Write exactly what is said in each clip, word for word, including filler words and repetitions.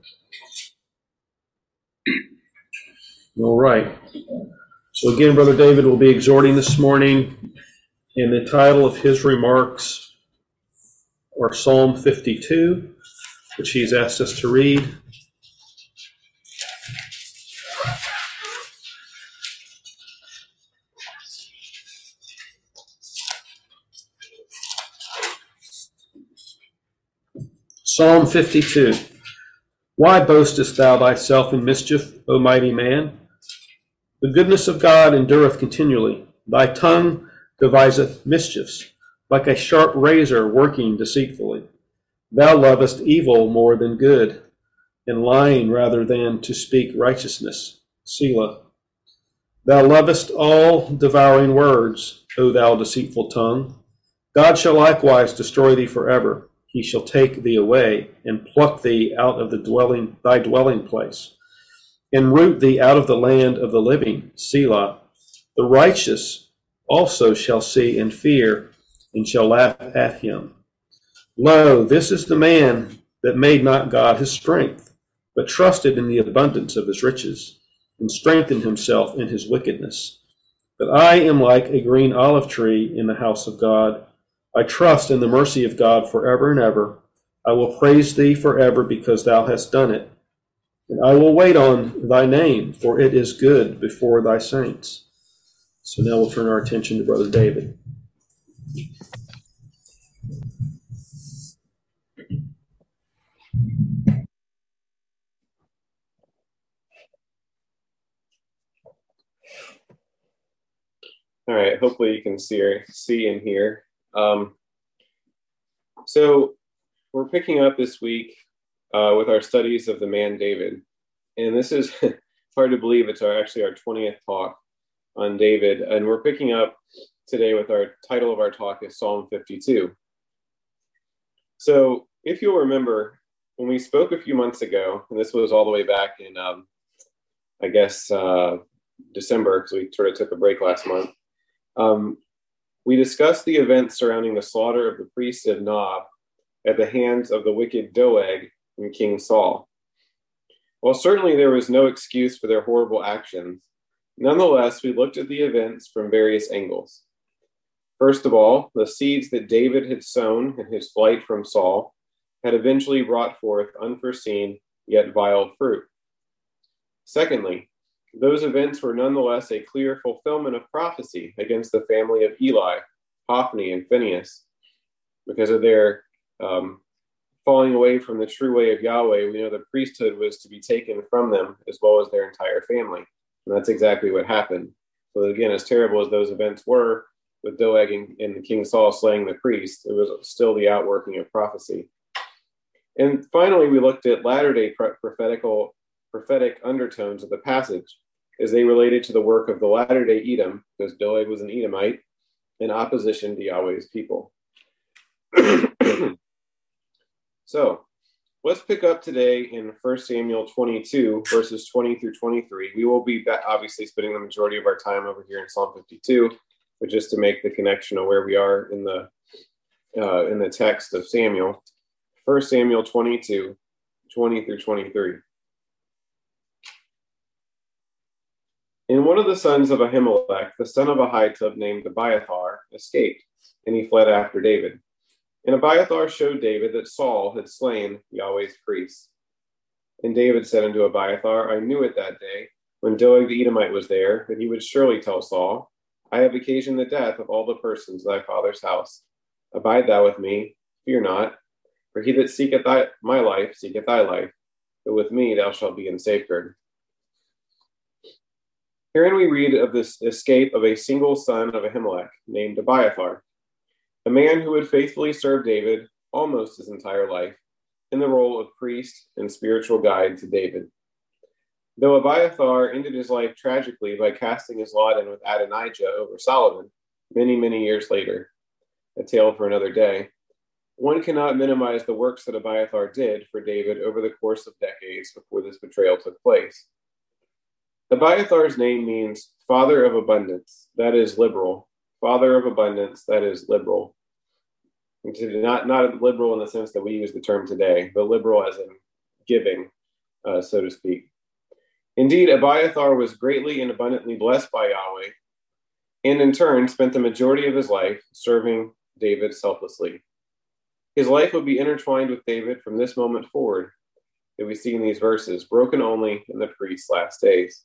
All right. So again, Brother David will be exhorting this morning, and the title of his remarks are Psalm fifty-two, which he's asked us to read. Psalm fifty-two. Why boastest thou thyself in mischief, O mighty man? The goodness of God endureth continually. Thy tongue deviseth mischiefs, like a sharp razor working deceitfully. Thou lovest evil more than good, and lying rather than to speak righteousness. Selah. Thou lovest all devouring words, O thou deceitful tongue. God shall likewise destroy thee forever. He shall take thee away, and pluck thee out of the dwelling, thy dwelling place, and root thee out of the land of the living. Selah. The righteous also shall see and fear, and shall laugh at him. Lo, this is the man that made not God his strength, but trusted in the abundance of his riches, and strengthened himself in his wickedness. But I am like a green olive tree in the house of God. I trust in the mercy of God forever and ever. I will praise thee forever because thou hast done it. And I will wait on thy name, for it is good before thy saints. So now we'll turn our attention to Brother David. All right, hopefully you can see, see and hear. Um, so we're picking up this week uh, with our studies of the man David. And this is hard to believe, it's our, actually our twentieth talk on David. And we're picking up today with our title of our talk is Psalm fifty-two. So if you'll remember, when we spoke a few months ago, and this was all the way back in, um, I guess, uh, December, because we sort of took a break last month, um, we discussed the events surrounding the slaughter of the priest of Nob at the hands of the wicked Doeg and King Saul. While certainly there was no excuse for their horrible actions, nonetheless, we looked at the events from various angles. First of all, the seeds that David had sown in his flight from Saul had eventually brought forth unforeseen yet vile fruit. Secondly, those events were nonetheless a clear fulfillment of prophecy against the family of Eli, Hophni, and Phinehas. Because of their um, falling away from the true way of Yahweh, we know the priesthood was to be taken from them as well as their entire family. And that's exactly what happened. So again, as terrible as those events were, with Doeg and, and King Saul slaying the priest, it was still the outworking of prophecy. And finally, we looked at latter-day prophetical, prophetic undertones of the passage as they related to the work of the latter-day Edom, because Doeg was an Edomite, in opposition to Yahweh's people. So let's pick up today in First Samuel twenty-two, verses twenty through twenty-three. We will be obviously spending the majority of our time over here in Psalm fifty-two, but just to make the connection of where we are in the uh, in the text of Samuel. First Samuel twenty-two, twenty through twenty-three. And one of the sons of Ahimelech, the son of Ahitub, named Abiathar, escaped, and he fled after David. And Abiathar showed David that Saul had slain Yahweh's priests. And David said unto Abiathar, I knew it that day, when Doeg the Edomite was there, that he would surely tell Saul, I have occasioned the death of all the persons of thy father's house. Abide thou with me, fear not, for he that seeketh thy, my life seeketh thy life, but with me thou shalt be in safeguard. Herein we read of this escape of a single son of Ahimelech, named Abiathar, a man who would faithfully serve David almost his entire life in the role of priest and spiritual guide to David. Though Abiathar ended his life tragically by casting his lot in with Adonijah over Solomon many, many years later, a tale for another day, one cannot minimize the works that Abiathar did for David over the course of decades before this betrayal took place. Abiathar's name means father of abundance, that is liberal. Father of abundance, that is liberal. Not, not liberal in the sense that we use the term today, but liberal as in giving, uh, so to speak. Indeed, Abiathar was greatly and abundantly blessed by Yahweh, and in turn spent the majority of his life serving David selflessly. His life would be intertwined with David from this moment forward that we see in these verses, broken only in the priest's last days.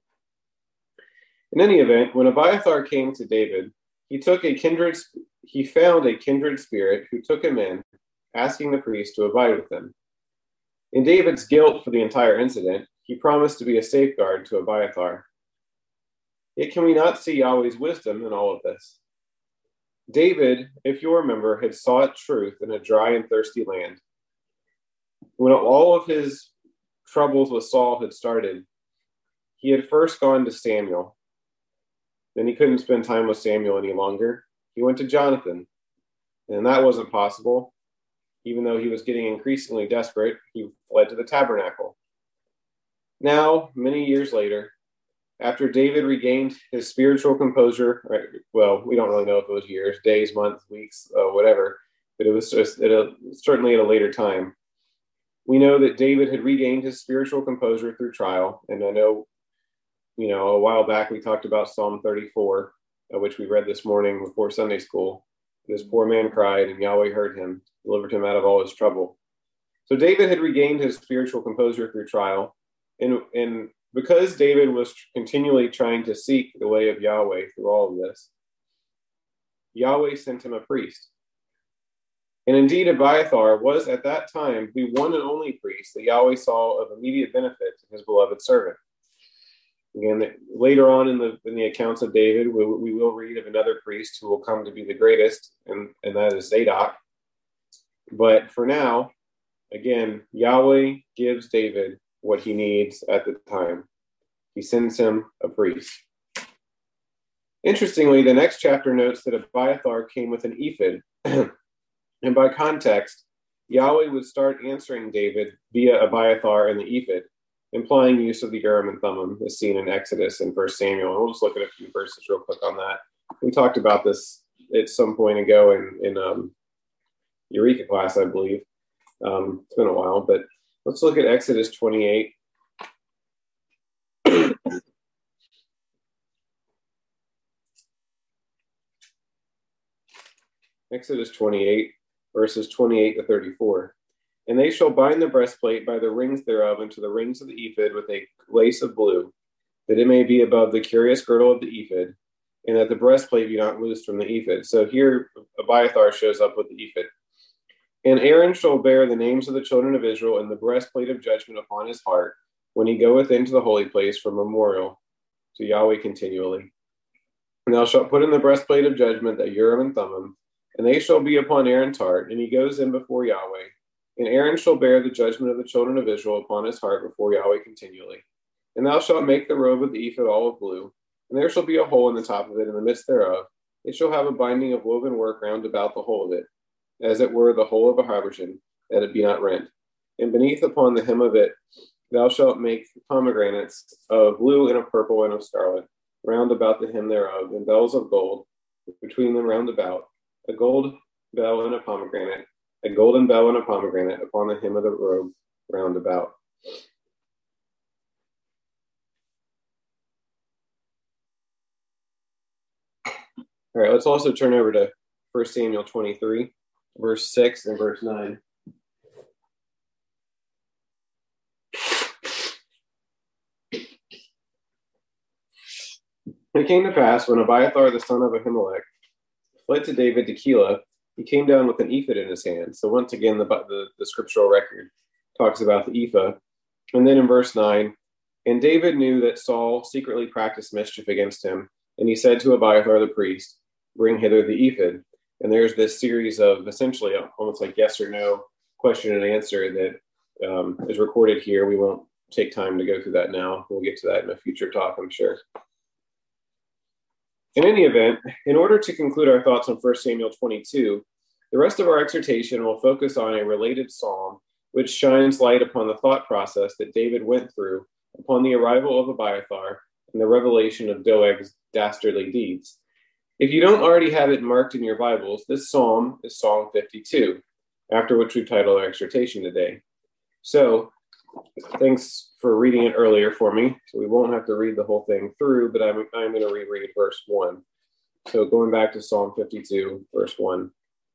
In any event, when Abiathar came to David, he took a kindred, he found a kindred spirit who took him in, asking the priest to abide with him. In David's guilt for the entire incident, he promised to be a safeguard to Abiathar. Yet can we not see Yahweh's wisdom in all of this? David, if you remember, had sought truth in a dry and thirsty land. When all of his troubles with Saul had started, he had first gone to Samuel. Then he couldn't spend time with Samuel any longer. He went to Jonathan, and that wasn't possible. Even though he was getting increasingly desperate, he fled to the tabernacle. Now, many years later, after David regained his spiritual composure, right, well, we don't really know if it was years, days, months, weeks, uh, whatever, but it was just at a, certainly at a later time. We know that David had regained his spiritual composure through trial, and I know, you know, a while back we talked about Psalm thirty-four, uh, which we read this morning before Sunday school. This poor man cried, and Yahweh heard him, delivered him out of all his trouble. So David had regained his spiritual composure through trial, and, and because David was continually trying to seek the way of Yahweh through all of this, Yahweh sent him a priest. And indeed, Abiathar was at that time the one and only priest that Yahweh saw of immediate benefit to his beloved servant. Again, later on in the in the accounts of David, we, we will read of another priest who will come to be the greatest, and, and that is Zadok. But for now, again, Yahweh gives David what he needs at the time. He sends him a priest. Interestingly, the next chapter notes that Abiathar came with an ephod, and by context, Yahweh would start answering David via Abiathar and the ephod, implying use of the Urim and Thummim, as seen in Exodus and First Samuel. And we'll just look at a few verses real quick on that. We talked about this at some point ago in, in um, Eureka class, I believe. Um, it's been a while, but let's look at Exodus twenty-eight. Exodus twenty-eight, verses twenty-eight to thirty-four. And they shall bind the breastplate by the rings thereof into the rings of the ephod with a lace of blue, that it may be above the curious girdle of the ephod, and that the breastplate be not loosed from the ephod. So here Abiathar shows up with the ephod. And Aaron shall bear the names of the children of Israel and the breastplate of judgment upon his heart, when he goeth into the holy place for memorial to Yahweh continually. And thou shalt put in the breastplate of judgment the Urim and Thummim, and they shall be upon Aaron's heart, and he goes in before Yahweh. And Aaron shall bear the judgment of the children of Israel upon his heart before Yahweh continually. And thou shalt make the robe of the ephod all of blue, and there shall be a hole in the top of it in the midst thereof. It shall have a binding of woven work round about the whole of it, as it were the hole of a habergeon, that it be not rent. And beneath upon the hem of it thou shalt make pomegranates of blue and of purple and of scarlet, round about the hem thereof, and bells of gold between them round about, a gold bell and a pomegranate, a golden bell and a pomegranate upon the hem of the robe round about. All right, let's also turn over to First Samuel twenty-three, verse six and verse nine. And it came to pass, when Abiathar the son of Ahimelech fled to David to Keilah, he came down with an ephod in his hand. So once again, the, the, the scriptural record talks about the ephod. And then in verse nine, and David knew that Saul secretly practiced mischief against him, and he said to Abiathar the priest, bring hither the ephod. And there's this series of essentially almost like yes or no question and answer that um, is recorded here. We won't take time to go through that now. We'll get to that in a future talk, I'm sure. In any event, in order to conclude our thoughts on First Samuel twenty-two, the rest of our exhortation will focus on a related psalm which shines light upon the thought process that David went through upon the arrival of Abiathar and the revelation of Doeg's dastardly deeds. If you don't already have it marked in your Bibles, this psalm is Psalm fifty-two, after which we've titled our exhortation today. So thanks for reading it earlier for me. So we won't have to read the whole thing through, but I'm, I'm going to reread verse one. So going back to Psalm fifty-two, verse one.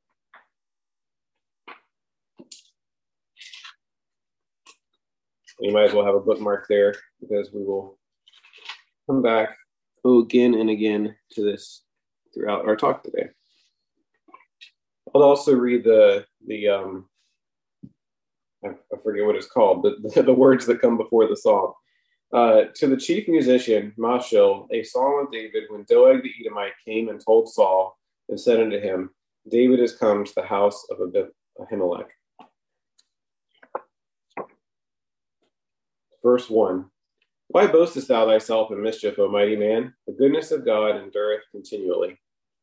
You might as well have a bookmark there because we will come back again and again to this throughout our talk today. I'll also read the the um I, I forget what it's called, but the, the words that come before the psalm. Uh, to the chief musician Mashil, a song of David when Doeg the Edomite came and told Saul and said unto him, David is come to the house of Ahimelech. Verse one. Why boastest thou thyself in mischief, O mighty man? The goodness of God endureth continually.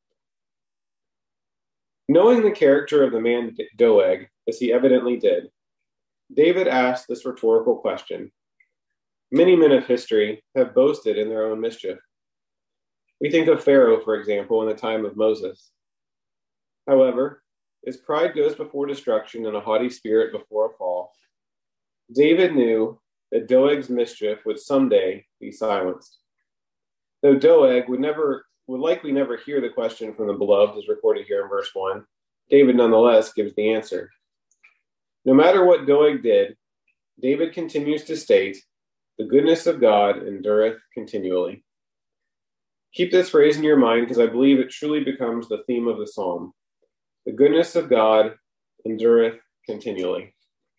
Knowing the character of the man Doeg, as he evidently did, David asked this rhetorical question. Many men of history have boasted in their own mischief. We think of Pharaoh, for example, in the time of Moses. However, as pride goes before destruction and a haughty spirit before a fall, David knew that Doeg's mischief would someday be silenced. Though Doeg would never, would likely never hear the question from the beloved, as recorded here in verse one, David nonetheless gives the answer. No matter what Doeg did, David continues to state, the goodness of God endureth continually. Keep this phrase in your mind because I believe it truly becomes the theme of the psalm. The goodness of God endureth continually.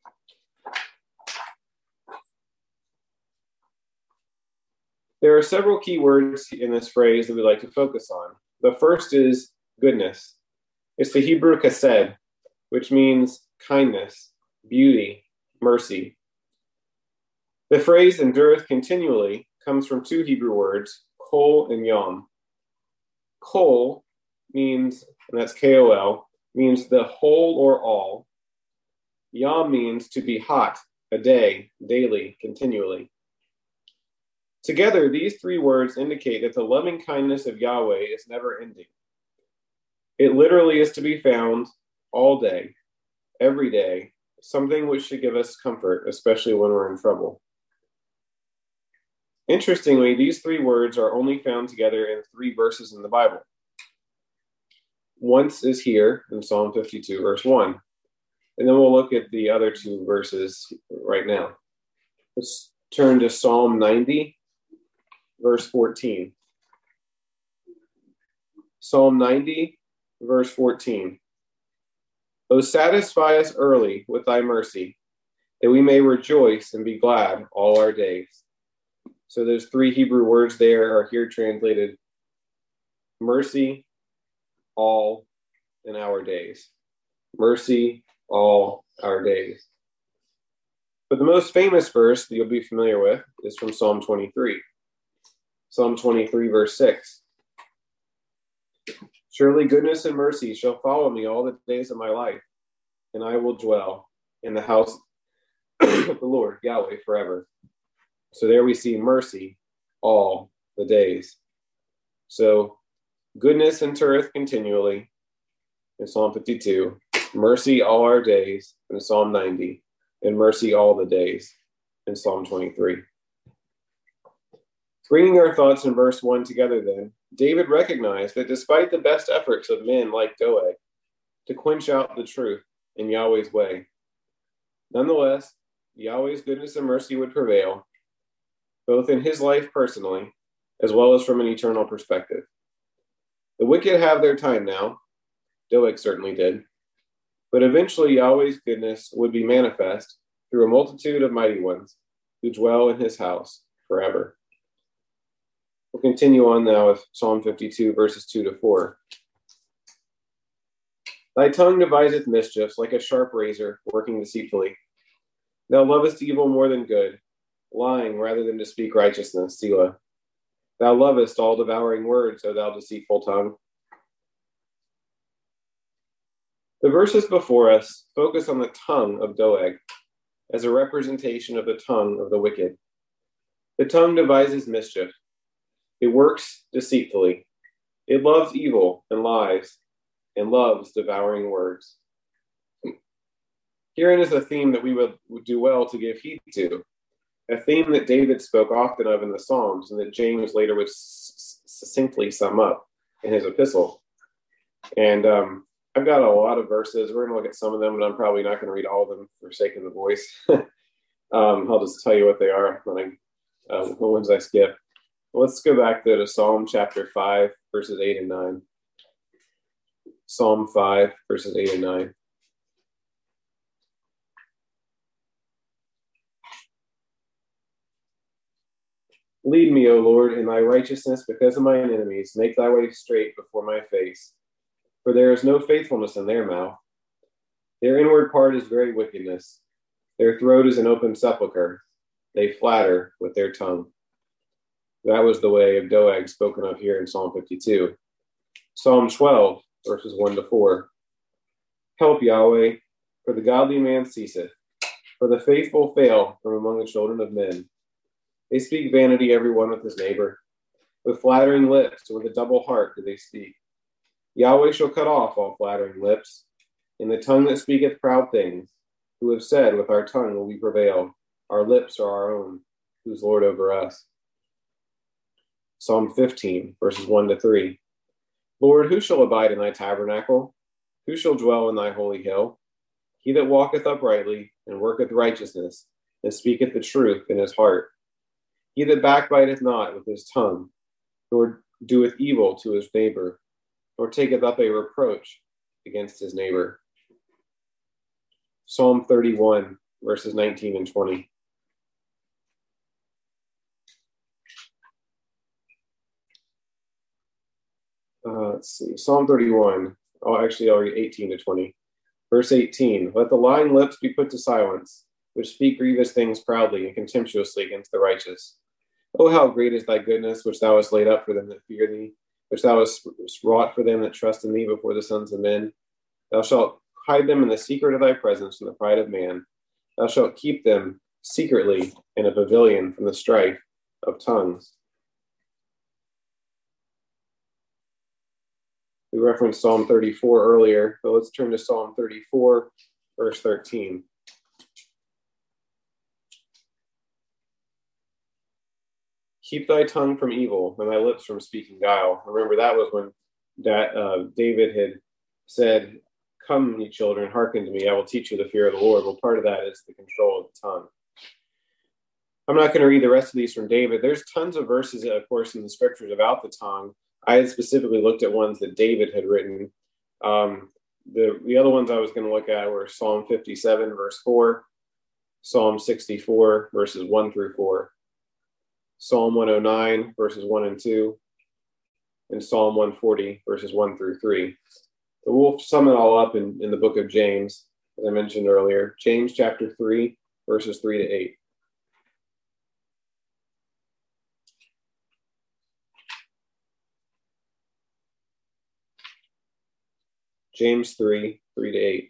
There are several key words in this phrase that we like to focus on. The first is goodness. It's the Hebrew chesed, which means kindness, beauty, mercy. The phrase endureth continually comes from two Hebrew words, kol and yom. Kol means, and that's K O L, means the whole or all. Yom means to be hot, a day, daily, continually. Together, these three words indicate that the loving kindness of Yahweh is never ending. It literally is to be found all day, every day, something which should give us comfort, especially when we're in trouble. Interestingly, these three words are only found together in three verses in the Bible. Once is here in Psalm fifty-two, verse one. And then we'll look at the other two verses right now. Let's turn to Psalm ninety, verse fourteen. Psalm ninety, verse fourteen. O satisfy us early with thy mercy, that we may rejoice and be glad all our days. So those three Hebrew words there are here translated mercy, all, and our days. Mercy, all, our days. But the most famous verse that you'll be familiar with is from Psalm twenty-three. Psalm twenty-three, verse six. Surely goodness and mercy shall follow me all the days of my life, and I will dwell in the house of the Lord, Yahweh, forever. So there we see mercy all the days. So goodness endureth continually in Psalm fifty-two, mercy all our days in Psalm ninety, and mercy all the days in Psalm twenty-three. Bringing our thoughts in verse one together then, David recognized that despite the best efforts of men like Doeg to quench out the truth in Yahweh's way, nonetheless, Yahweh's goodness and mercy would prevail, both in his life personally, as well as from an eternal perspective. The wicked have their time now. Doeg certainly did. But eventually Yahweh's goodness would be manifest through a multitude of mighty ones who dwell in his house forever. We'll continue on now with Psalm fifty-two, verses two to four. Thy tongue deviseth mischiefs like a sharp razor, working deceitfully. Thou lovest evil more than good, lying rather than to speak righteousness, Selah. Thou lovest all devouring words, O thou deceitful tongue. The verses before us focus on the tongue of Doeg as a representation of the tongue of the wicked. The tongue devises mischief. It works deceitfully. It loves evil and lies and loves devouring words. Herein is a theme that we would, would do well to give heed to, a theme that David spoke often of in the Psalms and that James later would s- succinctly sum up in his epistle. And um, I've got a lot of verses. We're going to look at some of them, but I'm probably not going to read all of them for sake of the voice. um, I'll just tell you what they are when I, uh, the ones I skip. Let's go back to Psalm chapter five, verses eight and nine. Psalm five, verses eight and nine. Lead me, O Lord, in thy righteousness because of mine enemies. Make thy way straight before my face. For there is no faithfulness in their mouth. Their inward part is very wickedness. Their throat is an open sepulchre. They flatter with their tongue. That was the way of Doeg spoken of here in Psalm fifty-two. Psalm twelve, verses one to four. Help, Yahweh, for the godly man ceaseth, for the faithful fail from among the children of men. They speak vanity, every one with his neighbor. With flattering lips and with a double heart do they speak. Yahweh shall cut off all flattering lips, and the tongue that speaketh proud things, who have said, with our tongue will we prevail. Our lips are our own, who's Lord over us. Psalm fifteen, verses one to three. Lord, who shall abide in thy tabernacle? Who shall dwell in thy holy hill? He that walketh uprightly, and worketh righteousness, and speaketh the truth in his heart. He that backbiteth not with his tongue, nor doeth evil to his neighbor, nor taketh up a reproach against his neighbor. Psalm thirty-one, verses nineteen and twenty. Uh, let's see, Psalm thirty-one. Oh, actually, I'll read eighteen to twenty. Verse eighteen, let the lying lips be put to silence, which speak grievous things proudly and contemptuously against the righteous. Oh, how great is thy goodness, which thou hast laid up for them that fear thee, which thou hast wrought for them that trust in thee before the sons of men. Thou shalt hide them in the secret of thy presence from the pride of man. Thou shalt keep them secretly in a pavilion from the strife of tongues. We referenced Psalm thirty-four earlier, but let's turn to Psalm thirty-four, verse thirteen. Keep thy tongue from evil and thy lips from speaking guile. Remember, that was when that uh, David had said, come, ye children, hearken to me. I will teach you the fear of the Lord. Well, part of that is the control of the tongue. I'm not going to read the rest of these from David. There's tons of verses, of course, in the scriptures about the tongue. I had specifically looked at ones that David had written. Um, the, the other ones I was going to look at were Psalm fifty-seven, verse four, Psalm sixty-four, verses one through four, Psalm one oh nine, verses one and two, and Psalm one forty, verses one through three. So we'll sum it all up in, in the book of James, as I mentioned earlier. James chapter three, verses three to eight. James three, three to eight.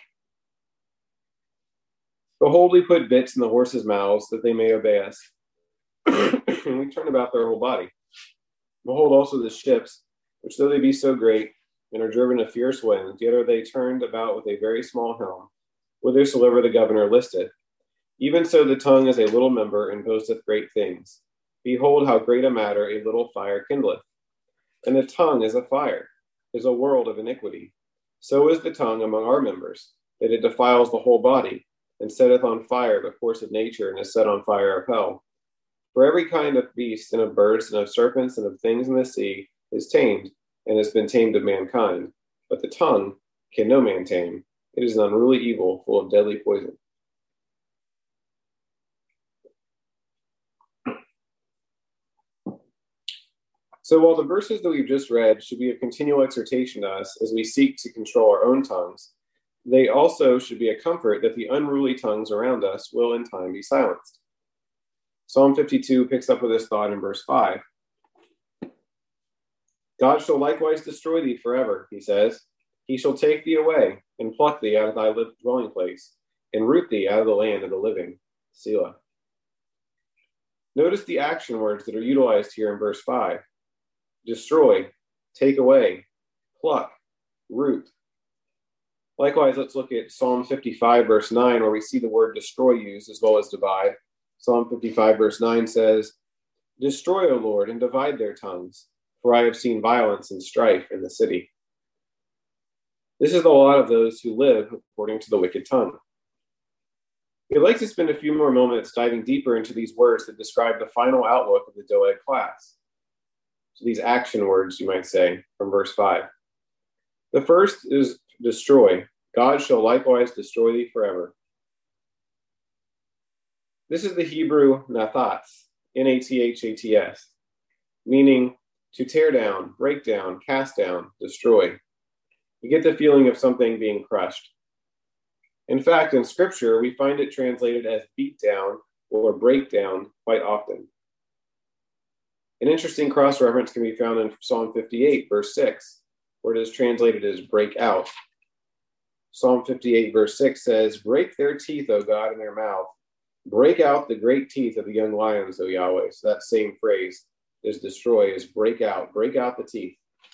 Behold, we put bits in the horses' mouths that they may obey us, and we turn about their whole body. Behold also the ships, which though they be so great, and are driven of fierce winds, yet are they turned about with a very small helm, whithersoever the governor listeth. Even so the tongue is a little member, and boasteth great things. Behold, how great a matter a little fire kindleth. And the tongue is a fire, is a world of iniquity. So is the tongue among our members, that it defiles the whole body, and setteth on fire the course of nature, and is set on fire of hell. For every kind of beast, and of birds, and of serpents, and of things in the sea, is tamed, and has been tamed of mankind. But the tongue can no man tame. It is an unruly evil, full of deadly poison. So while the verses that we've just read should be a continual exhortation to us as we seek to control our own tongues, they also should be a comfort that the unruly tongues around us will in time be silenced. Psalm fifty-two picks up with this thought in verse five. God shall likewise destroy thee forever, he says. He shall take thee away, and pluck thee out of thy dwelling place, and root thee out of the land of the living. Selah. Notice the action words that are utilized here in verse five. Destroy, take away, pluck, root. Likewise, let's look at Psalm fifty-five, verse nine, where we see the word destroy used as well as divide. Psalm fifty-five, verse nine says, "Destroy, O Lord, and divide their tongues, for I have seen violence and strife in the city." This is the lot of those who live according to the wicked tongue. We'd like to spend a few more moments diving deeper into these words that describe the final outlook of the Doeg class. So these action words, you might say, from verse five. The first is destroy. God shall likewise destroy thee forever. This is the Hebrew nathats, N A T H A T S, meaning to tear down, break down, cast down, destroy. You get the feeling of something being crushed. In fact, in Scripture, we find it translated as beat down or break down quite often. An interesting cross-reference can be found in Psalm fifty-eight, verse six, where it is translated as break out. Psalm fifty-eight, verse six says, "Break their teeth, O God, in their mouth. Break out the great teeth of the young lions, O Yahweh." So that same phrase is destroy, is break out. Break out the teeth.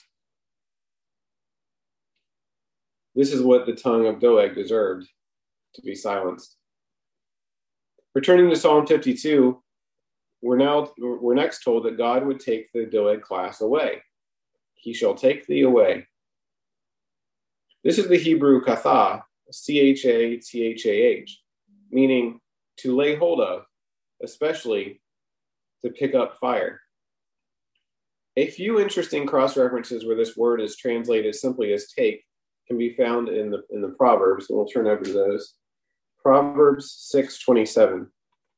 This is what the tongue of Doeg deserved, to be silenced. Returning to Psalm fifty-two, we're now we're next told that God would take the Doeg class away. He shall take thee away. This is the Hebrew katha, C H A T H A H, meaning to lay hold of, especially to pick up fire. A few interesting cross-references where this word is translated simply as take can be found in the in the Proverbs, and we'll turn over to those. Proverbs six twenty-seven.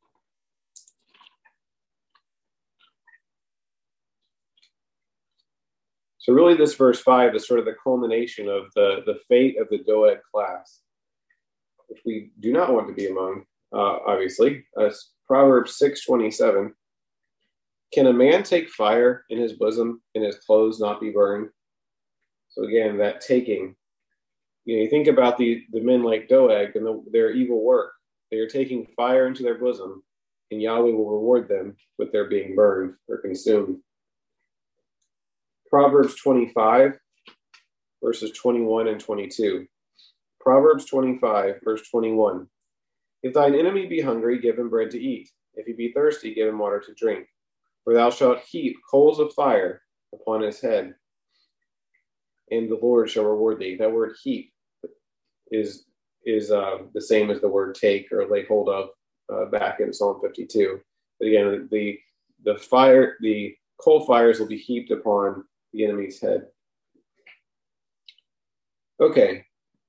So really this verse five is sort of the culmination of the, the fate of the Doeg class, which we do not want to be among, uh, obviously. Uh, Proverbs six twenty-seven. Can a man take fire in his bosom and his clothes not be burned? So again, that taking. You know, you think about the, the men like Doeg and the, their evil work. They are taking fire into their bosom, and Yahweh will reward them with their being burned or consumed. Proverbs twenty-five, verses twenty-one and twenty-two. Proverbs twenty-five, verse twenty-one. If thine enemy be hungry, give him bread to eat. If he be thirsty, give him water to drink. For thou shalt heap coals of fire upon his head, and the Lord shall reward thee. That word heap is is uh, the same as the word take or lay hold of uh, back in Psalm fifty-two. But again, the the fire, the coal fires will be heaped upon the enemy's head. Okay.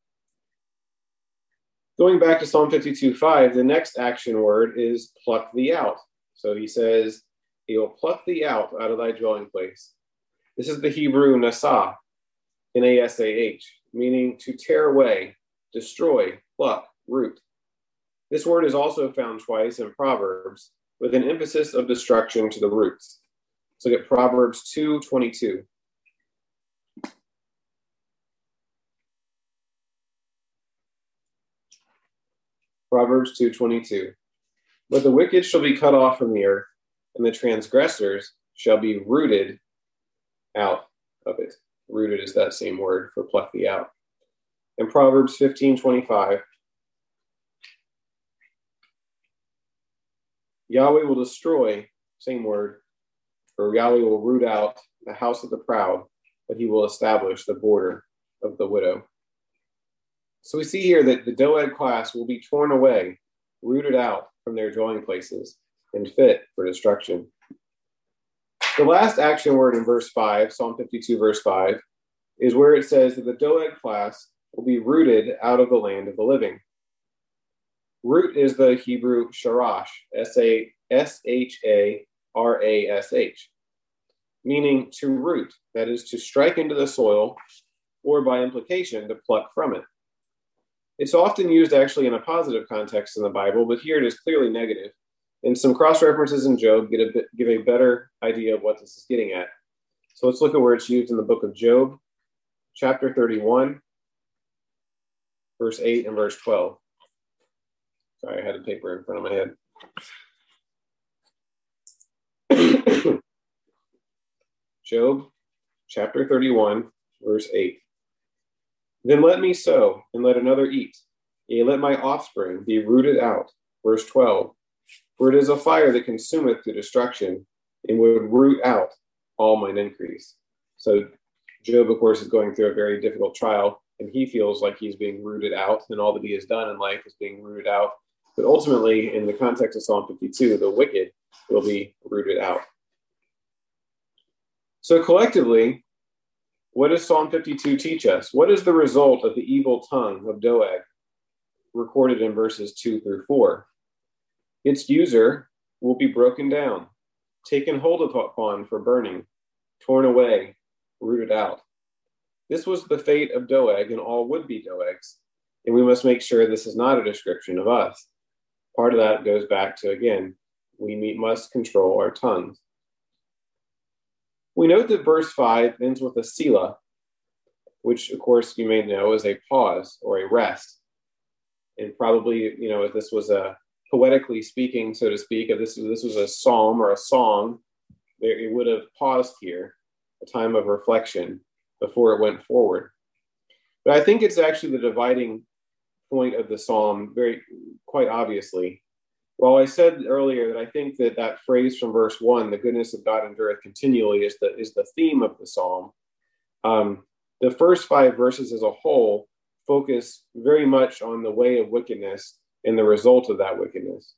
Going back to Psalm fifty-two five, the next action word is pluck thee out. So he says, he will pluck thee out out of thy dwelling place. This is the Hebrew nasah, N A S A H, meaning to tear away, destroy, pluck, root. This word is also found twice in Proverbs with an emphasis of destruction to the roots. So look at Proverbs two twenty-two. Proverbs two twenty-two. But the wicked shall be cut off from the earth, and the transgressors shall be rooted out of it. Rooted is that same word for pluck thee out. In Proverbs fifteen twenty-five, Yahweh will destroy, same word, or Yahweh will root out the house of the proud, but he will establish the border of the widow. So we see here that the Doeg class will be torn away, rooted out from their dwelling places, and fit for destruction. The last action word in verse five, Psalm fifty-two, verse five, is where it says that the Doeg class will be rooted out of the land of the living. Root is the Hebrew sharash, S H A R A S H, meaning to root, that is, to strike into the soil, or by implication, to pluck from it. It's often used actually in a positive context in the Bible, but here it is clearly negative. And some cross-references in Job get a bit, give a better idea of what this is getting at. So let's look at where it's used in the book of Job, chapter thirty-one, verse eight and verse twelve. Sorry, I had a paper in front of my head. Job, chapter thirty-one, verse eight. Then let me sow, and let another eat. Yea, let my offspring be rooted out. Verse twelve. For it is a fire that consumeth to destruction, and would root out all mine increase. So Job, of course, is going through a very difficult trial, and he feels like he's being rooted out, and all that he has done in life is being rooted out. But ultimately, in the context of Psalm fifty-two, the wicked will be rooted out. So collectively, what does Psalm fifty-two teach us? What is the result of the evil tongue of Doeg, recorded in verses two through four? Its user will be broken down, taken hold upon for burning, torn away, rooted out. This was the fate of Doeg and all would-be Doegs, and we must make sure this is not a description of us. Part of that goes back to, again, we must control our tongues. We note that verse five ends with a Selah, which, of course, you may know is a pause or a rest. And probably, you know, if this was a poetically speaking, so to speak, if this, this was a psalm or a song, it would have paused here, a time of reflection before it went forward. But I think it's actually the dividing point of the psalm, very quite obviously. While I said earlier that I think that that phrase from verse one, the goodness of God endureth continually, is the is the theme of the psalm. Um, the first five verses as a whole focus very much on the way of wickedness and the result of that wickedness.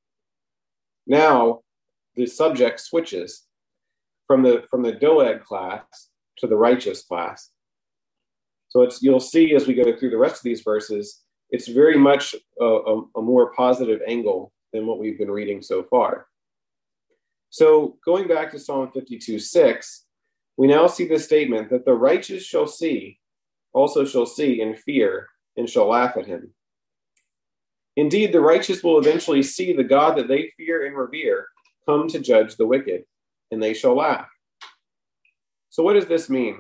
Now, the subject switches from the from the Doeg class to the righteous class. So it's you'll see as we go through the rest of these verses, it's very much a, a, a more positive angle than what we've been reading so far. So going back to Psalm fifty-two six, we now see the statement that the righteous shall see, also shall see and fear, and shall laugh at him. Indeed, the righteous will eventually see the God that they fear and revere come to judge the wicked, and they shall laugh. So what does this mean?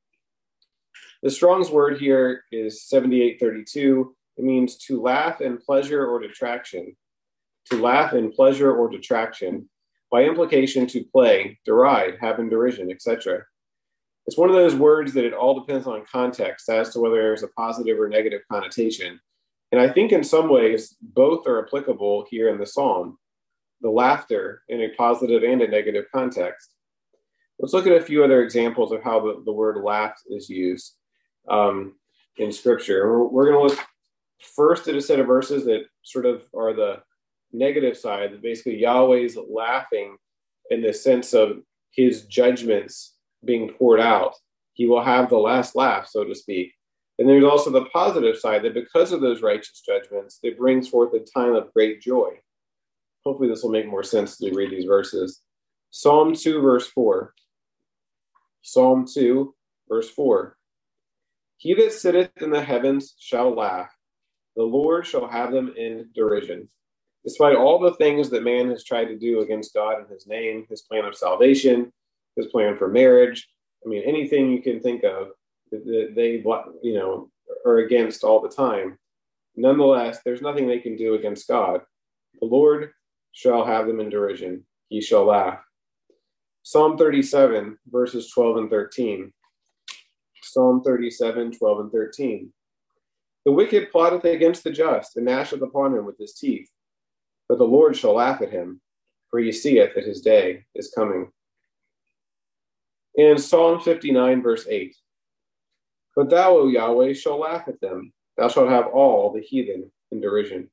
The Strong's word here is seventy-eight thirty-two. It means to laugh in pleasure or detraction. To laugh in pleasure or detraction. By implication, to play, deride, have in derision, et cetera. It's one of those words that it all depends on context as to whether there's a positive or negative connotation. And I think in some ways, both are applicable here in the psalm. The laughter in a positive and a negative context. Let's look at a few other examples of how the, the word laugh is used um, in Scripture. We're, we're going to look first at a set of verses that sort of are the negative side, that basically Yahweh's laughing in the sense of his judgments being poured out. He will have the last laugh, so to speak. And there's also the positive side, that because of those righteous judgments, it brings forth a time of great joy. Hopefully this will make more sense as we read these verses. Psalm two, verse four. Psalm two, verse four. He that sitteth in the heavens shall laugh. The Lord shall have them in derision. Despite all the things that man has tried to do against God and his name, his plan of salvation, his plan for marriage, I mean, anything you can think of, that they, you know, are against all the time. Nonetheless, there's nothing they can do against God. The Lord shall have them in derision. He shall laugh. Psalm thirty-seven, verses twelve and thirteen. Psalm thirty-seven, twelve and thirteen. The wicked plotteth against the just, and gnasheth upon him with his teeth. But the Lord shall laugh at him, for he seeth that his day is coming. And Psalm fifty-nine, verse eight. But thou, O Yahweh, shalt laugh at them. Thou shalt have all the heathen in derision.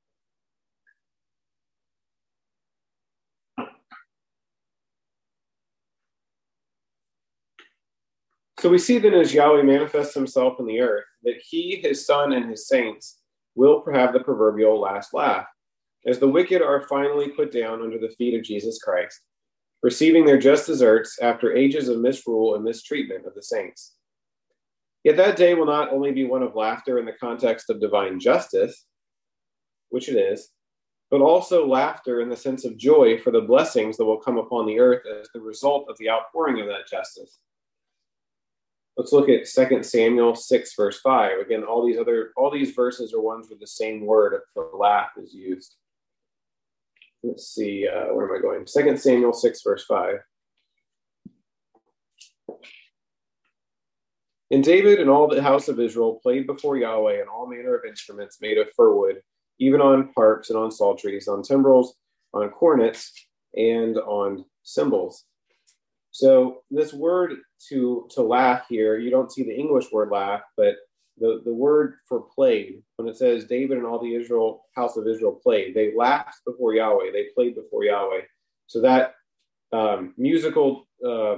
So we see then as Yahweh manifests himself in the earth, that he, his son, and his saints will have the proverbial last laugh, as the wicked are finally put down under the feet of Jesus Christ, receiving their just deserts after ages of misrule and mistreatment of the saints. Yet that day will not only be one of laughter in the context of divine justice, which it is, but also laughter in the sense of joy for the blessings that will come upon the earth as the result of the outpouring of that justice. Let's look at Second Samuel six, verse five. Again, all these other all these verses are ones where the same word for laugh is used. Let's see, uh, where am I going? Second Samuel six, verse five. And David and all the house of Israel played before Yahweh on all manner of instruments made of fir wood, even on harps and on psalteries, on timbrels, on cornets, and on cymbals. So this word to, to laugh here, you don't see the English word laugh, but the, the word for played, when it says David and all the Israel house of Israel played, they laughed before Yahweh, they played before Yahweh. So that um, musical, uh,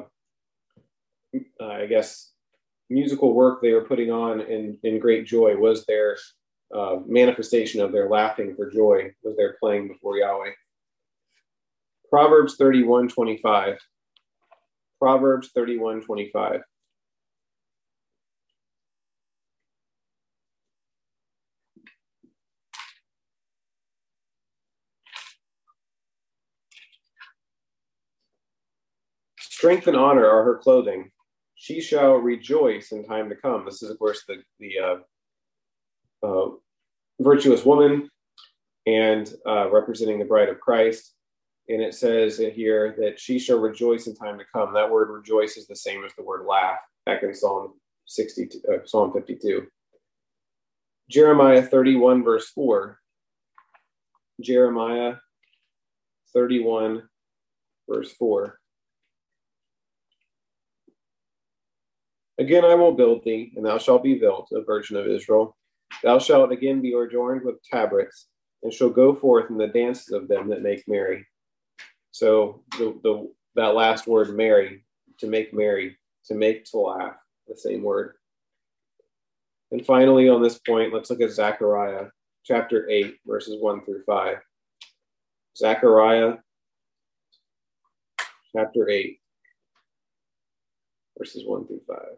I guess, musical work they were putting on in, in great joy was their uh, manifestation of their laughing for joy, was their playing before Yahweh. Proverbs thirty-one twenty-five. Proverbs thirty-one twenty-five. Strength and honor are her clothing. She shall rejoice in time to come. This is, of course, the, the uh, uh, virtuous woman and uh, representing the bride of Christ. And it says here that she shall rejoice in time to come. That word rejoice is the same as the word laugh back in Psalm sixty-two, uh, Psalm fifty-two. Jeremiah thirty-one, verse four. Jeremiah thirty-one, verse four. Again I will build thee, and thou shalt be built, O Virgin of Israel. Thou shalt again be adorned with tabrets, and shall go forth in the dances of them that make merry. So the, the that last word, merry, to make merry, to make to laugh, the same word. And finally, on this point, let's look at Zechariah chapter eight, verses one through five. Zechariah chapter eight, verses one through five.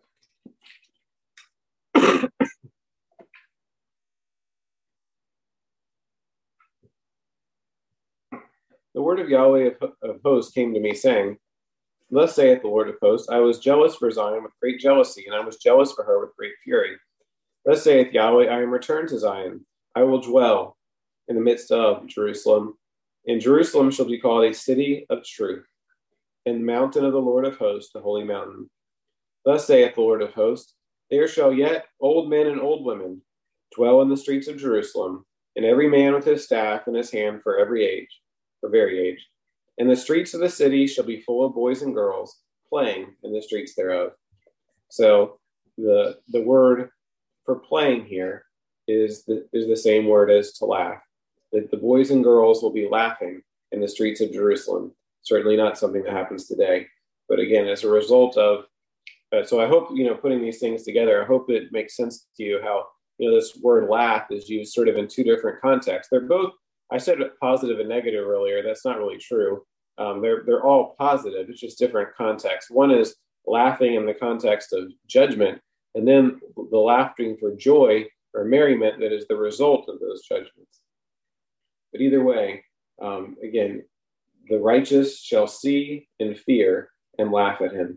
The word of Yahweh of hosts came to me, saying, Thus saith the Lord of hosts, I was jealous for Zion with great jealousy, and I was jealous for her with great fury. Thus saith Yahweh, I am returned to Zion. I will dwell in the midst of Jerusalem. And Jerusalem shall be called a city of truth, and the mountain of the Lord of hosts, the holy mountain. Thus saith the Lord of hosts, There shall yet old men and old women dwell in the streets of Jerusalem, and every man with his staff in his hand for every age. For very age. And the streets of the city shall be full of boys and girls playing in the streets thereof. So the the word for playing here is the, is the same word as to laugh. That the boys and girls will be laughing in the streets of Jerusalem. Certainly not something that happens today. But again, as a result of, uh, so I hope, you know, putting these things together, I hope it makes sense to you how, you know, this word laugh is used sort of in two different contexts. They're both, I said positive and negative earlier. That's not really true. Um, they're they're all positive. It's just different contexts. One is laughing in the context of judgment, and then the laughing for joy or merriment that is the result of those judgments. But either way, um, again, the righteous shall see and fear and laugh at him.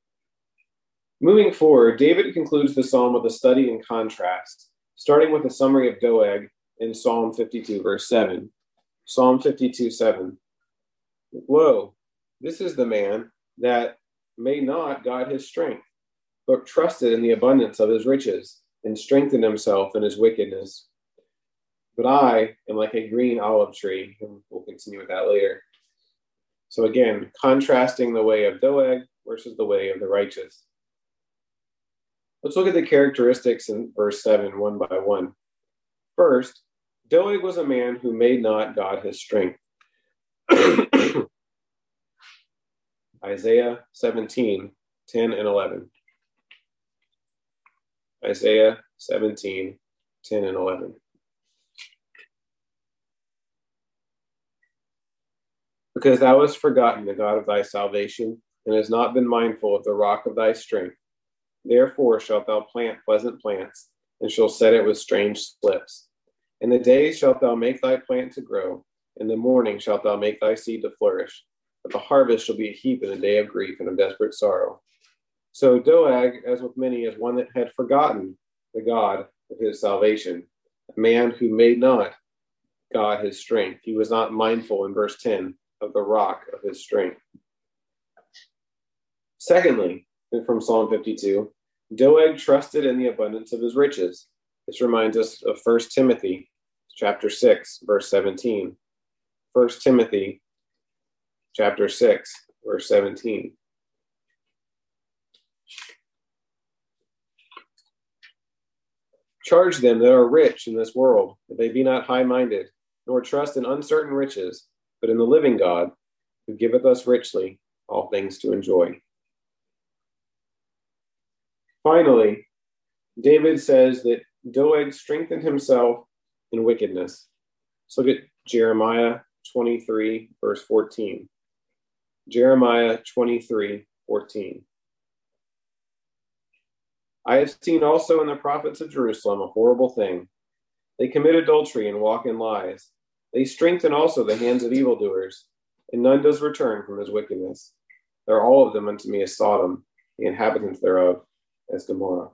Moving forward, David concludes the psalm with a study in contrast, starting with a summary of Doeg in Psalm fifty-two, verse seven. Psalm fifty-two, seven. Lo, this is the man that may not God his strength, but trusted in the abundance of his riches, and strengthened himself in his wickedness. But I am like a green olive tree, and we'll continue with that later. So again, contrasting the way of Doeg versus the way of the righteous. Let's look at the characteristics in verse seven, one by one. First, Doeg was a man who made not God his strength. Isaiah seventeen, ten and eleven. Isaiah seventeen, ten and eleven. Because thou hast forgotten the God of thy salvation, and hast not been mindful of the rock of thy strength. Therefore shalt thou plant pleasant plants, and shalt set it with strange slips. In the day shalt thou make thy plant to grow, in the morning shalt thou make thy seed to flourish, but the harvest shall be a heap in a day of grief and of desperate sorrow. So Doeg, as with many, is one that had forgotten the God of his salvation, a man who made not God his strength. He was not mindful, in verse ten, of the rock of his strength. Secondly, from Psalm fifty-two, Doeg trusted in the abundance of his riches. This reminds us of First Timothy chapter six, verse seventeen. First Timothy chapter six, verse seventeen. Charge them that are rich in this world, that they be not high-minded, nor trust in uncertain riches, but in the living God, who giveth us richly all things to enjoy. Finally, David says that Doeg strengthened himself in wickedness. Let's look at Jeremiah twenty-three, verse fourteen. Jeremiah twenty-three, fourteen. I have seen also in the prophets of Jerusalem a horrible thing. They commit adultery and walk in lies. They strengthen also the hands of evildoers, and none does return from his wickedness. They're all of them unto me as Sodom, the inhabitants thereof as Gomorrah.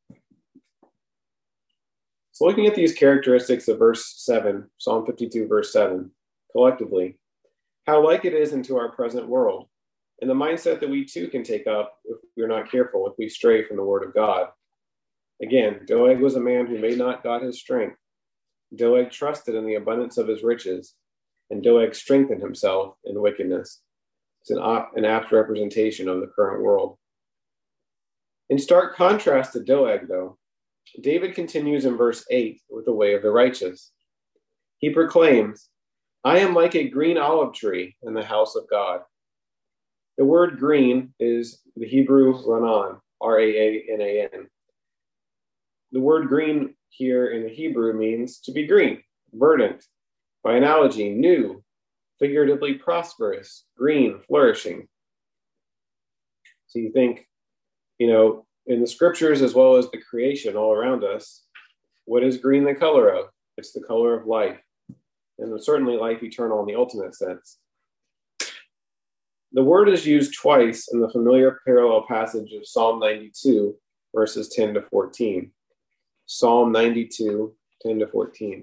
So looking at these characteristics of verse seven, Psalm fifty-two, verse seven, collectively, how like it is into our present world, and the mindset that we too can take up if we're not careful, if we stray from the word of God. Again, Doeg was a man who made not God his strength. Doeg trusted in the abundance of his riches, and Doeg strengthened himself in wickedness. It's an, op- an apt representation of the current world. In stark contrast to Doeg, though, David continues in verse eight with the way of the righteous. He proclaims, I am like a green olive tree in the house of God. The word green is the Hebrew ranan, R A A N A N. The word green here in the Hebrew means to be green, verdant. By analogy, new, figuratively prosperous, green, flourishing. So you think, you know, in the scriptures as well as the creation all around us, what is green the color of? It's the color of life, and certainly life eternal in the ultimate sense. The word is used twice in the familiar parallel passage of Psalm ninety-two, verses ten to fourteen. Psalm ninety-two, ten to fourteen.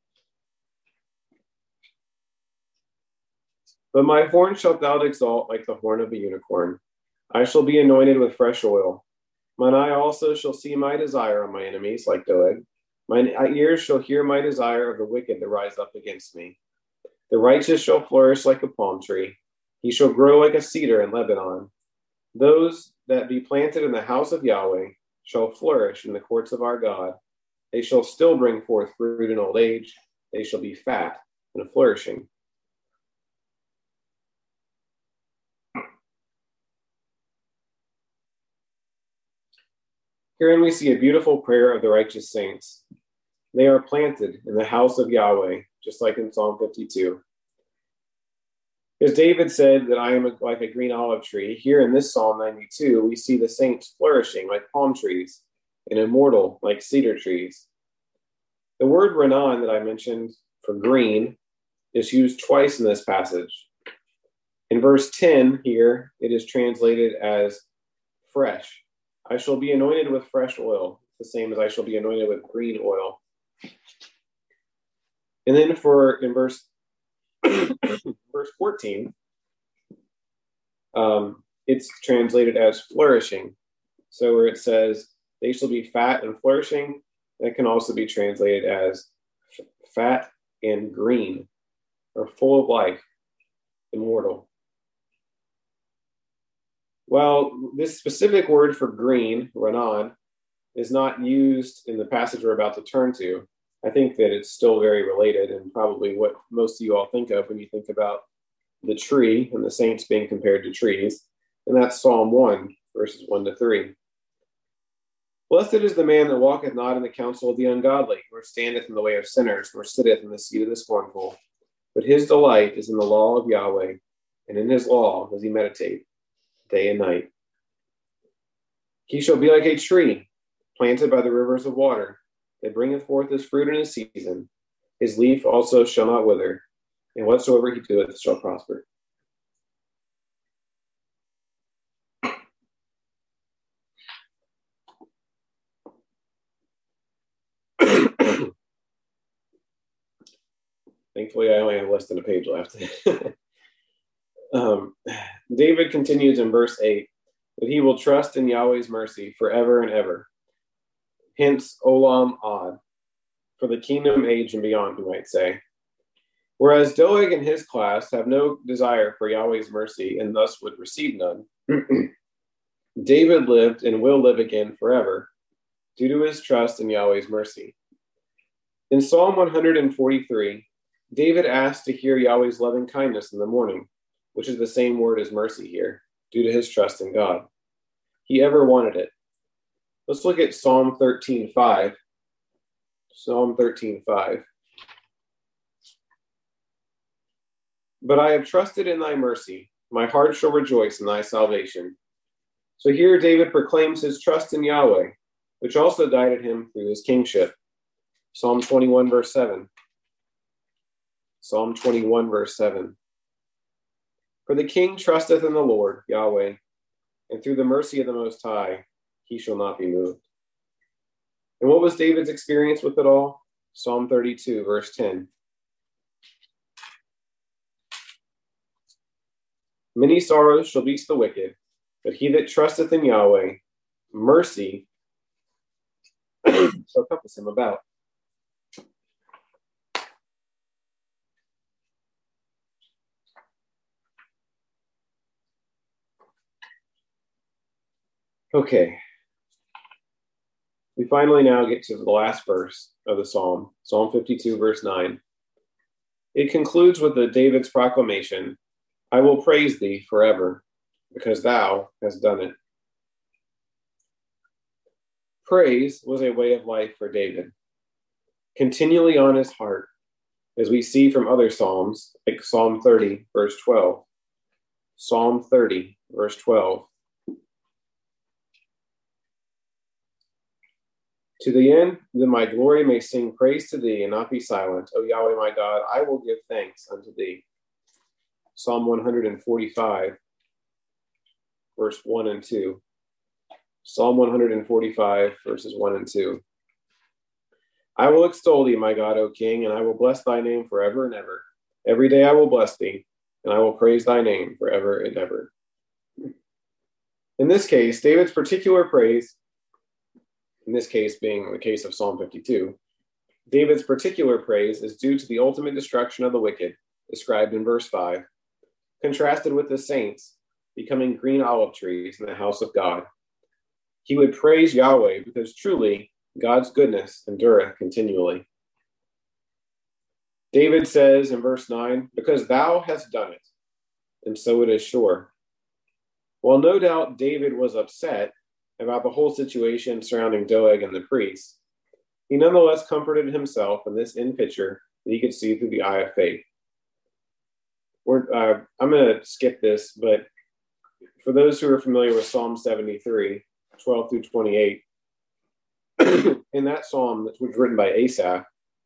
But my horn shalt thou exalt like the horn of a unicorn. I shall be anointed with fresh oil. Mine eye also shall see my desire on my enemies, like Doeg. Mine ears shall hear my desire of the wicked that rise up against me. The righteous shall flourish like a palm tree. He shall grow like a cedar in Lebanon. Those that be planted in the house of Yahweh shall flourish in the courts of our God. They shall still bring forth fruit in old age. They shall be fat and flourishing. Herein we see a beautiful prayer of the righteous saints. They are planted in the house of Yahweh, just like in Psalm fifty-two. As David said that I am a, like a green olive tree, here in this Psalm ninety-two, we see the saints flourishing like palm trees and immortal like cedar trees. The word ranan that I mentioned for green is used twice in this passage. In verse ten here, it is translated as fresh. I shall be anointed with fresh oil, the same as I shall be anointed with green oil. And then for in verse verse fourteen, um, it's translated as flourishing. So where it says, they shall be fat and flourishing, that can also be translated as f- fat and green, or full of life, immortal. Well, this specific word for green, ranan, is not used in the passage we're about to turn to. I think that it's still very related and probably what most of you all think of when you think about the tree and the saints being compared to trees. And that's Psalm one, verses one to three. Blessed is the man that walketh not in the counsel of the ungodly, nor standeth in the way of sinners, nor sitteth in the seat of the scornful. But his delight is in the law of Yahweh, and in his law does he meditate day and night. He shall be like a tree planted by the rivers of water, that bringeth forth his fruit in his season. His leaf also shall not wither, and whatsoever he doeth shall prosper. Thankfully, I only have less than a page left. um, David continues in verse eight. that he will trust in Yahweh's mercy forever and ever. Hence, Olam Ad, for the kingdom age and beyond, we might say. Whereas Doeg and his class have no desire for Yahweh's mercy and thus would receive none, David lived and will live again forever due to his trust in Yahweh's mercy. In Psalm one forty-three, David asked to hear Yahweh's loving kindness in the morning, which is the same word as mercy here, due to his trust in God. He ever wanted it. Let's look at Psalm thirteen five. Psalm thirteen five. But I have trusted in thy mercy. My heart shall rejoice in thy salvation. So here David proclaims his trust in Yahweh, which also guided him through his kingship. Psalm twenty-one, verse seven. Psalm twenty-one, verse seven. For the king trusteth in the Lord, Yahweh, and through the mercy of the Most High, he shall not be moved. And what was David's experience with it all? Psalm thirty-two, verse ten. Many sorrows shall beat the wicked, but he that trusteth in Yahweh, mercy shall compass him about. Okay. We finally now get to the last verse of the Psalm, Psalm fifty-two, verse nine. It concludes with the David's proclamation, I will praise thee forever, because thou hast done it. Praise was a way of life for David, continually on his heart, as we see from other Psalms, like Psalm thirty, verse twelve. Psalm thirty, verse twelve. To the end that my glory may sing praise to thee and not be silent, O Yahweh my God, I will give thanks unto thee. Psalm one forty-five, verse one and two. Psalm one forty-five, verses one and two. I will extol thee, my God, O King, and I will bless thy name forever and ever. Every day I will bless thee, and I will praise thy name forever and ever. In this case, David's particular praise, in this case being the case of Psalm fifty-two, David's particular praise is due to the ultimate destruction of the wicked, described in verse five, contrasted with the saints becoming green olive trees in the house of God. He would praise Yahweh because truly God's goodness endureth continually. David says in verse nine, because thou hast done it, and so it is sure. While no doubt David was upset about the whole situation surrounding Doeg and the priests, he nonetheless comforted himself in this end picture that he could see through the eye of faith. We're, uh, I'm going to skip this, but for those who are familiar with Psalm seventy-three, twelve through twenty-eight, in that psalm, which was written by Asaph,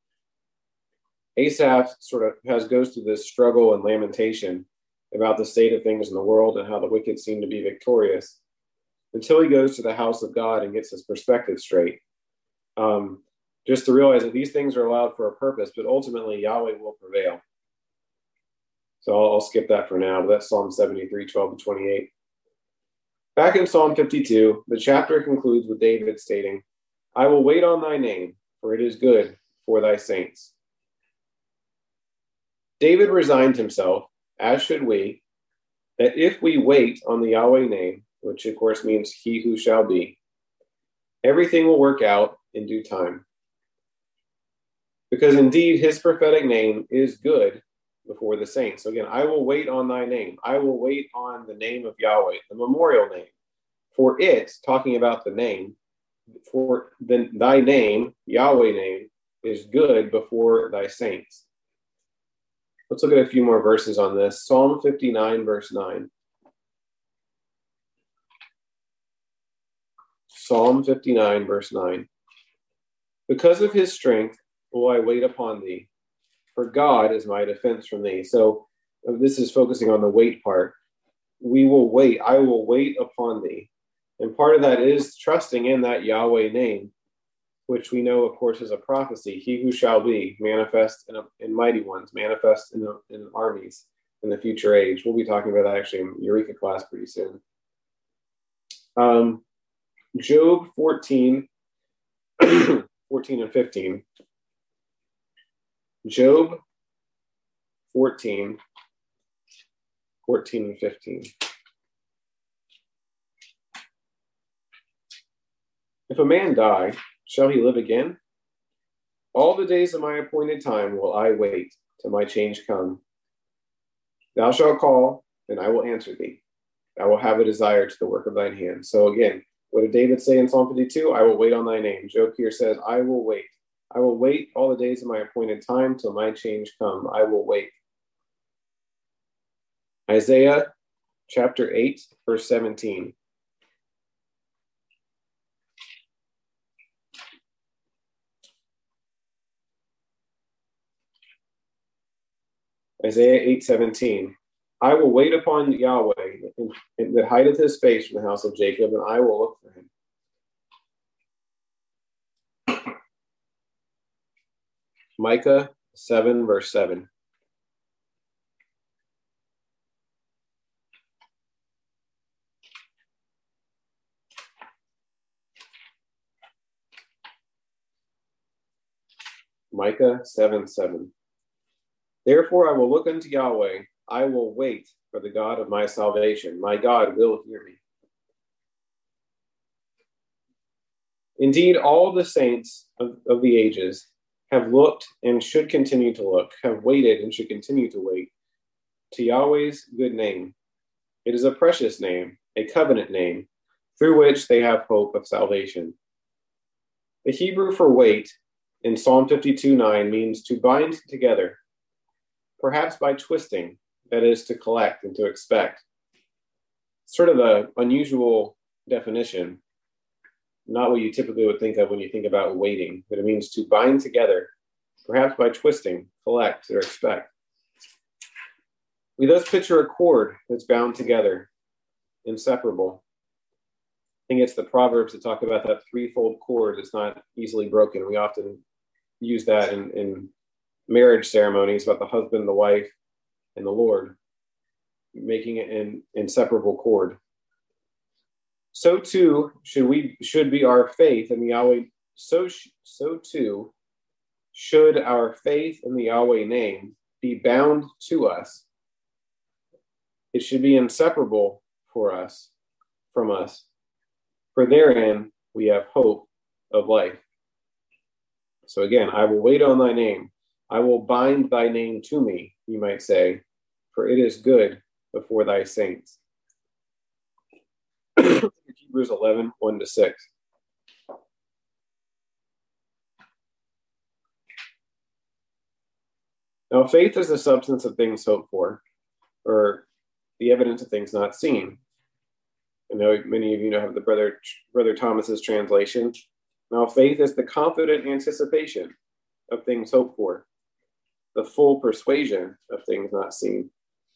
Asaph sort of has goes through this struggle and lamentation about the state of things in the world and how the wicked seem to be victorious, until he goes to the house of God and gets his perspective straight. Um, just to realize that these things are allowed for a purpose, but ultimately Yahweh will prevail. So I'll, I'll skip that for now, but that's Psalm seventy-three, twelve to twenty-eight. Back in Psalm fifty-two, the chapter concludes with David stating, I will wait on thy name, for it is good for thy saints. David resigned himself, as should we, that if we wait on the Yahweh name, which of course means he who shall be, everything will work out in due time. Because indeed his prophetic name is good before the saints. So again, I will wait on thy name. I will wait on the name of Yahweh, the memorial name. For it, talking about the name, for the, thy name, Yahweh name, is good before thy saints. Let's look at a few more verses on this. Psalm fifty-nine, verse nine. Psalm fifty-nine, verse nine. Because of his strength will I wait upon thee, for God is my defense from thee. So this is focusing on the wait part. We will wait. I will wait upon thee. And part of that is trusting in that Yahweh name, which we know, of course, is a prophecy. He who shall be manifest in, a, in mighty ones, manifest in, a, in armies in the future age. We'll be talking about that actually in Eureka class pretty soon. Um, Job fourteen, fourteen and fifteen. Job fourteen, fourteen and fifteen. If a man die, shall he live again? All the days of my appointed time will I wait till my change come. Thou shalt call, and I will answer thee. I will have a desire to the work of thine hand. So again, what did David say in Psalm fifty-two? I will wait on thy name. Job here says, I will wait. I will wait all the days of my appointed time till my change come. I will wait. Isaiah chapter eight, verse seventeen. Isaiah eight seventeen. I will wait upon Yahweh that hideth his face from the house of Jacob, and I will look for him. Micah seven, verse seven. Micah seven, seven. Therefore I will look unto Yahweh, I will wait for the God of my salvation. My God will hear me. Indeed, all the saints of, of the ages have looked and should continue to look, have waited and should continue to wait to Yahweh's good name. It is a precious name, a covenant name, through which they have hope of salvation. The Hebrew for wait in Psalm fifty-two nine means to bind together, perhaps by twisting, that is, to collect and to expect. Sort of an unusual definition, not what you typically would think of when you think about waiting, but it means to bind together, perhaps by twisting, collect, or expect. We thus picture a cord that's bound together, inseparable. I think it's the Proverbs that talk about that threefold cord that's not easily broken. We often use that in, in marriage ceremonies about the husband, the wife, and the Lord, making it an inseparable cord. So too should we should be our faith in the Yahweh. So so too should our faith in the Yahweh name be bound to us. It should be inseparable for us, from us. For therein we have hope of life. So again, I will wait on thy name. I will bind thy name to me, you might say, for it is good before thy saints. Hebrews eleven, one to six. Now, faith is the substance of things hoped for, or the evidence of things not seen. I know many of you know have the brother brother Thomas's translation. Now, faith is the confident anticipation of things hoped for, the full persuasion of things not seen.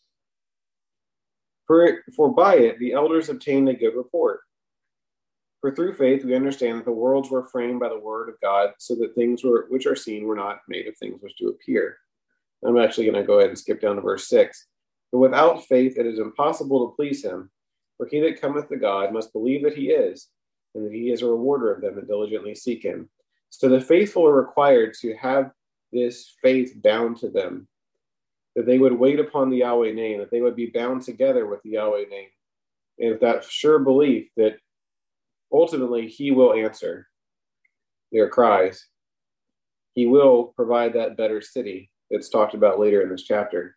For, for by it the elders obtained a good report. For through faith we understand that the worlds were framed by the word of God, so that things were which are seen were not made of things which do appear. I'm actually going to go ahead and skip down to verse six. But without faith it is impossible to please him. For he that cometh to God must believe that he is, and that he is a rewarder of them that diligently seek him. So the faithful are required to have this faith bound to them, that they would wait upon the Yahweh name, that they would be bound together with the Yahweh name, and with that sure belief that ultimately he will answer their cries. He will provide that better city that's talked about later in this chapter.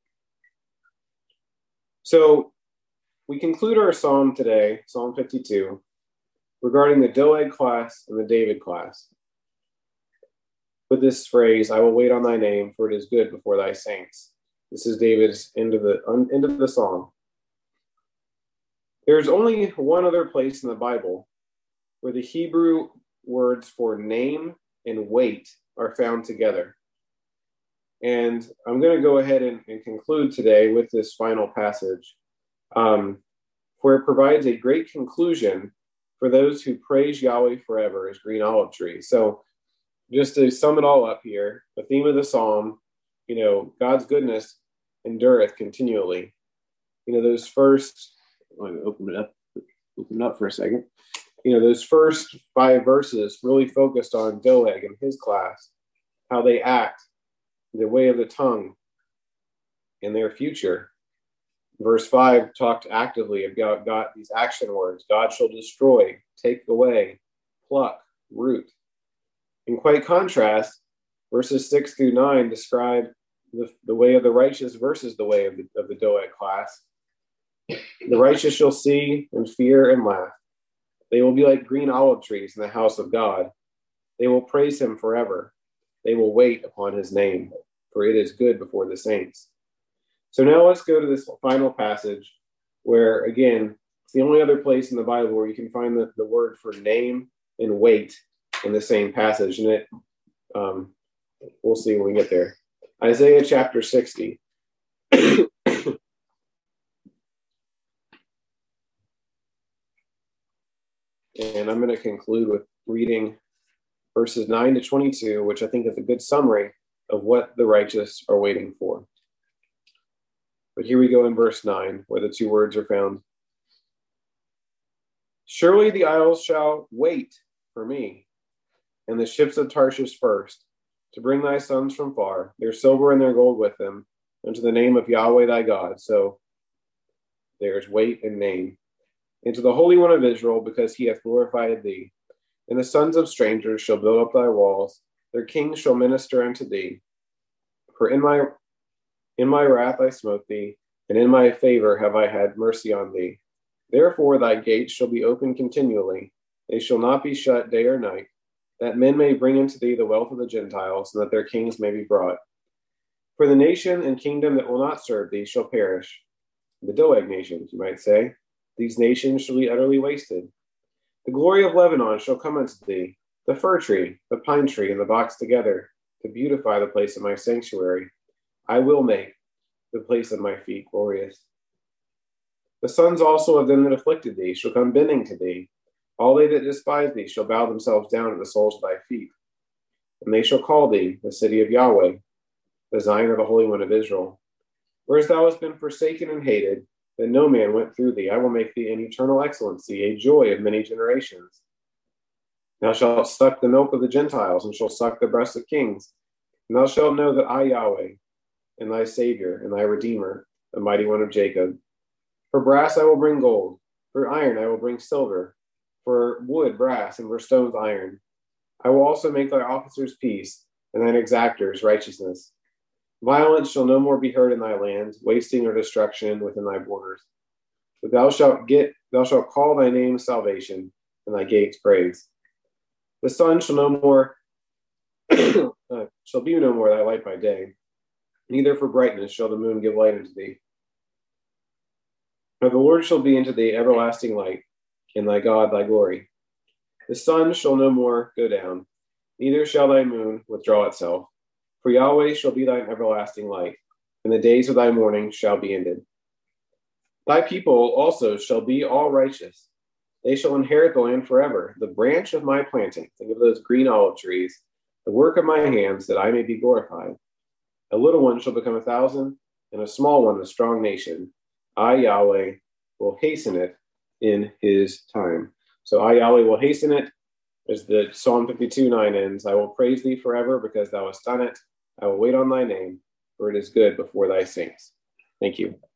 So we conclude our psalm today, Psalm fifty-two, regarding the Doeg class and the David class, with this phrase, I will wait on thy name, for it is good before thy saints. This is David's end of the end of the psalm. There's only one other place in the Bible where the Hebrew words for name and wait are found together. And I'm going to go ahead and, and conclude today with this final passage, um, where it provides a great conclusion for those who praise Yahweh forever as green olive trees. So just to sum it all up here, the theme of the psalm, you know, God's goodness endureth continually. You know, those first, let me open it up. open up for a second. You know, those first five verses really focused on Doeg and his class, how they act, the way of the tongue, and their future. Verse five talked actively about God, these action words: God shall destroy, take away, pluck, root. In quite contrast, verses six through nine describe the, the way of the righteous versus the way of the, of the Doeg class. The righteous shall see and fear and laugh. They will be like green olive trees in the house of God. They will praise him forever. They will wait upon his name, for it is good before the saints. So now let's go to this final passage where, again, it's the only other place in the Bible where you can find the, the word for name and wait in the same passage. And it, um, we'll see when we get there. Isaiah chapter sixty. And I'm going to conclude with reading verses nine to twenty-two, which I think is a good summary of what the righteous are waiting for. But here we go in verse nine, where the two words are found. Surely the isles shall wait for me, and the ships of Tarshish first, to bring thy sons from far, their silver and their gold with them, unto the name of Yahweh thy God. So there's weight and name. Into the Holy One of Israel, because he hath glorified thee. And the sons of strangers shall build up thy walls, their kings shall minister unto thee. For in my in my wrath I smote thee, and in my favor have I had mercy on thee. Therefore thy gates shall be open continually, they shall not be shut day or night, that men may bring into thee the wealth of the Gentiles, and that their kings may be brought. For the nation and kingdom that will not serve thee shall perish. The Doeg nations, you might say. These nations shall be utterly wasted. The glory of Lebanon shall come unto thee, the fir tree, the pine tree, and the box together, to beautify the place of my sanctuary. I will make the place of my feet glorious. The sons also of them that afflicted thee shall come bending to thee. All they that despise thee shall bow themselves down at the soles of thy feet. And they shall call thee the city of Yahweh, the Zion of the Holy One of Israel. Whereas thou hast been forsaken and hated, that no man went through thee, I will make thee an eternal excellency, a joy of many generations. Thou shalt suck the milk of the Gentiles, and shalt suck the breasts of kings. And thou shalt know that I, Yahweh, am thy Savior, and thy Redeemer, the mighty one of Jacob. For brass I will bring gold, for iron I will bring silver, for wood brass, and for stones iron. I will also make thy officers peace, and thine exactors righteousness. Violence shall no more be heard in thy land, wasting or destruction within thy borders. But thou shalt get, thou shalt call thy name salvation, and thy gates praise. The sun shall no more, uh, shall be no more thy light by day, neither for brightness shall the moon give light unto thee. But the Lord shall be unto thee everlasting light, and thy God thy glory. The sun shall no more go down, neither shall thy moon withdraw itself. For Yahweh shall be thine everlasting light, and the days of thy mourning shall be ended. Thy people also shall be all righteous. They shall inherit the land forever, the branch of my planting. Think of those green olive trees, the work of my hands, that I may be glorified. A little one shall become a thousand, and a small one a strong nation. I, Yahweh, will hasten it in his time. So I, Yahweh, will hasten it. As the Psalm fifty-two nine ends, I will praise thee forever because thou hast done it. I will wait on thy name, for it is good before thy saints. Thank you.